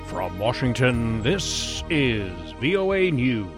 From Washington, this is VOA News.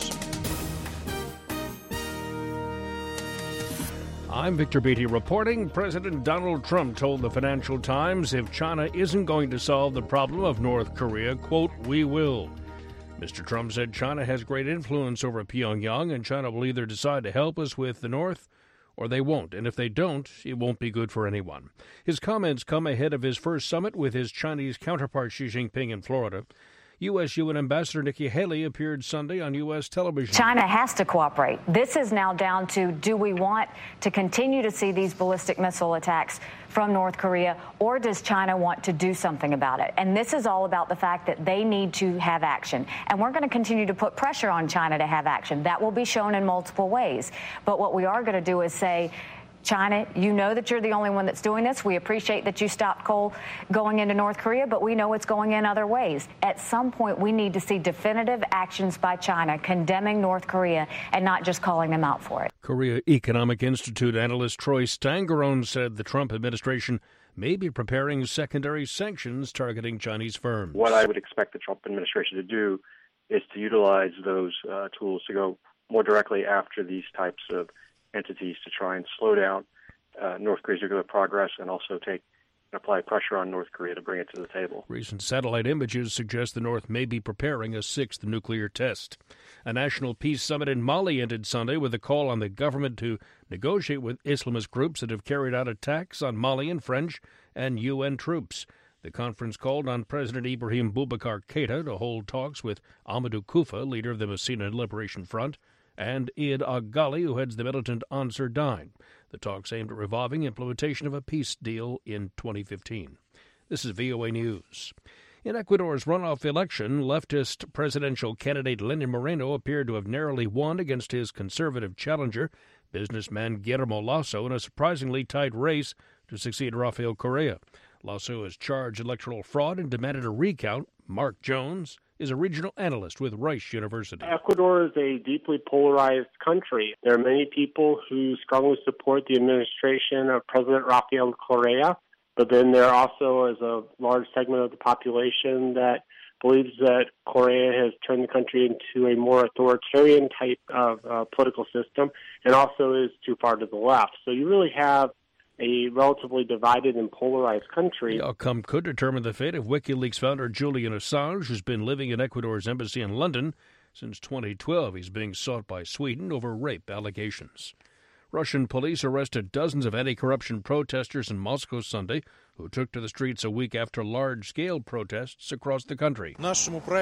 I'm Victor Beatty reporting. President Donald Trump told the Financial Times if China isn't going to solve the problem of North Korea, quote, we will. Mr. Trump said China has great influence over Pyongyang, and China will either decide to help us with the North or they won't, and if they don't, it won't be good for anyone. His comments come ahead of his first summit with his Chinese counterpart Xi Jinping in Florida. U.S. UN Ambassador Nikki Haley appeared Sunday on U.S. television. China has to cooperate. This is now down to, do we want to continue to see these ballistic missile attacks from North Korea, or does China want to do something about it? And this is all about the fact that they need to have action. And we're going to continue to put pressure on China to have action. That will be shown in multiple ways. But what we are going to do is say, China, you know that you're the only one that's doing this. We appreciate that you stopped coal going into North Korea, but we know it's going in other ways. At some point, we need to see definitive actions by China condemning North Korea and not just calling them out for it. Korea Economic Institute analyst Troy Stangerone said the Trump administration may be preparing secondary sanctions targeting Chinese firms. What I would expect the Trump administration to do is to utilize those tools to go more directly after these types of entities to try and slow down North Korea's nuclear progress and also apply pressure on North Korea to bring it to the table. Recent satellite images suggest the North may be preparing a sixth nuclear test. A national peace summit in Mali ended Sunday with a call on the government to negotiate with Islamist groups that have carried out attacks on Malian, French, and UN troops. The conference called on President Ibrahim Boubacar Keïta to hold talks with Amadou Koufa, leader of the Messina Liberation Front, and Iyad Ghali, who heads the militant Ansar Dine. The talks aimed at reviving implementation of a peace deal in 2015. This is VOA News. In Ecuador's runoff election, leftist presidential candidate Lenin Moreno appeared to have narrowly won against his conservative challenger, businessman Guillermo Lasso, in a surprisingly tight race to succeed Rafael Correa. Lasso has charged electoral fraud and demanded a recount. Mark Jones is a regional analyst with Rice University. Ecuador is a deeply polarized country. There are many people who strongly support the administration of President Rafael Correa, but then there also is a large segment of the population that believes that Correa has turned the country into a more authoritarian type of political system and also is too far to the left. So you really have a relatively divided and polarized country. The outcome could determine the fate of WikiLeaks founder Julian Assange, who's been living in Ecuador's embassy in London since 2012. He's being sought by Sweden over rape allegations. Russian police arrested dozens of anti-corruption protesters in Moscow Sunday who took to the streets a week after large-scale protests across the country. Nail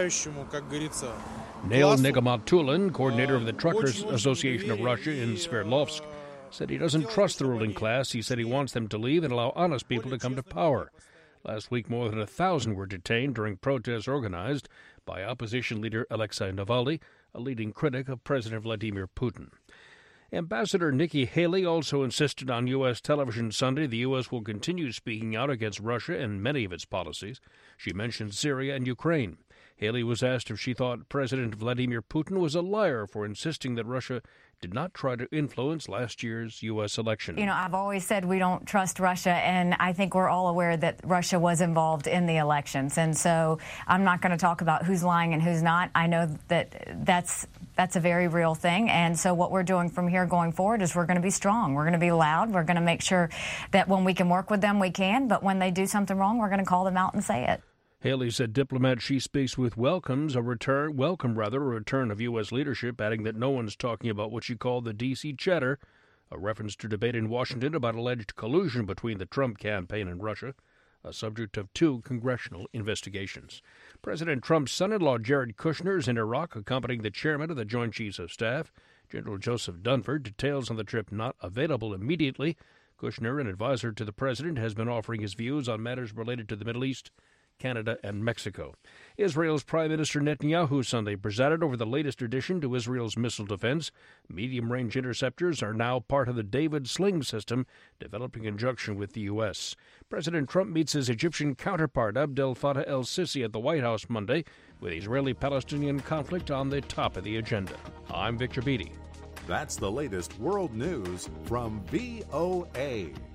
Nigmatulin, coordinator of the Truckers Association of Russia in Sverdlovsk, said he doesn't trust the ruling class. He said he wants them to leave and allow honest people to come to power. Last week, more than 1,000 were detained during protests organized by opposition leader Alexei Navalny, a leading critic of President Vladimir Putin. Ambassador Nikki Haley also insisted on U.S. television Sunday the U.S. will continue speaking out against Russia and many of its policies. She mentioned Syria and Ukraine. Haley was asked if she thought President Vladimir Putin was a liar for insisting that Russia did not try to influence last year's U.S. election. You know, I've always said we don't trust Russia, and I think we're all aware that Russia was involved in the elections. And so I'm not going to talk about who's lying and who's not. I know that that's a very real thing. And so what we're doing from here going forward is we're going to be strong. We're going to be loud. We're going to make sure that when we can work with them, we can. But when they do something wrong, we're going to call them out and say it. Haley said diplomats she speaks with welcome a return of U.S. leadership, adding that no one's talking about what she called the D.C. chatter, a reference to debate in Washington about alleged collusion between the Trump campaign and Russia, a subject of 2 congressional investigations. President Trump's son-in-law Jared Kushner is in Iraq, accompanying the chairman of the Joint Chiefs of Staff, General Joseph Dunford. Details on the trip not available immediately. Kushner, an advisor to the president, has been offering his views on matters related to the Middle East, Canada, and Mexico. Israel's Prime Minister Netanyahu Sunday presided over the latest addition to Israel's missile defense. Medium-range interceptors are now part of the David Sling system, developed in conjunction with the U.S. President Trump meets his Egyptian counterpart Abdel Fattah el-Sisi at the White House Monday, with Israeli-Palestinian conflict on the top of the agenda. I'm Victor Beatty. That's the latest world news from VOA.